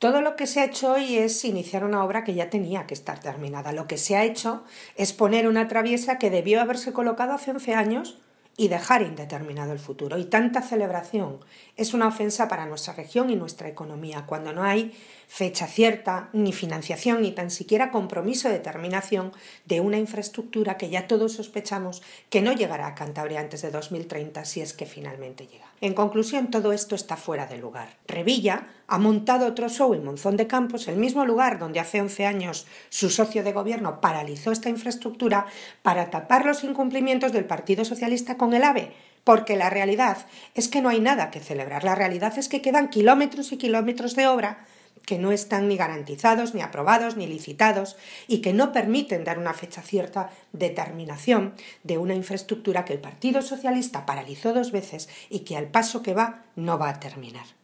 Todo lo que se ha hecho hoy es iniciar una obra que ya tenía que estar terminada. Lo que se ha hecho es poner una traviesa que debió haberse colocado hace 11 años y dejar indeterminado el futuro. Y tanta celebración es una ofensa para nuestra región y nuestra economía, cuando no hay fecha cierta, ni financiación, ni tan siquiera compromiso de terminación de una infraestructura que ya todos sospechamos que no llegará a Cantabria antes de 2030, si es que finalmente llega. En conclusión, todo esto está fuera de lugar. Revilla ha montado otro show en Monzón de Campos, el mismo lugar donde hace 11 años su socio de gobierno paralizó esta infraestructura, para tapar los incumplimientos del Partido Socialista con el AVE, porque la realidad es que no hay nada que celebrar. La realidad es que quedan kilómetros y kilómetros de obra que no están ni garantizados, ni aprobados, ni licitados, y que no permiten dar una fecha cierta de terminación de una infraestructura que el Partido Socialista paralizó 2 veces y que al paso que va no va a terminar.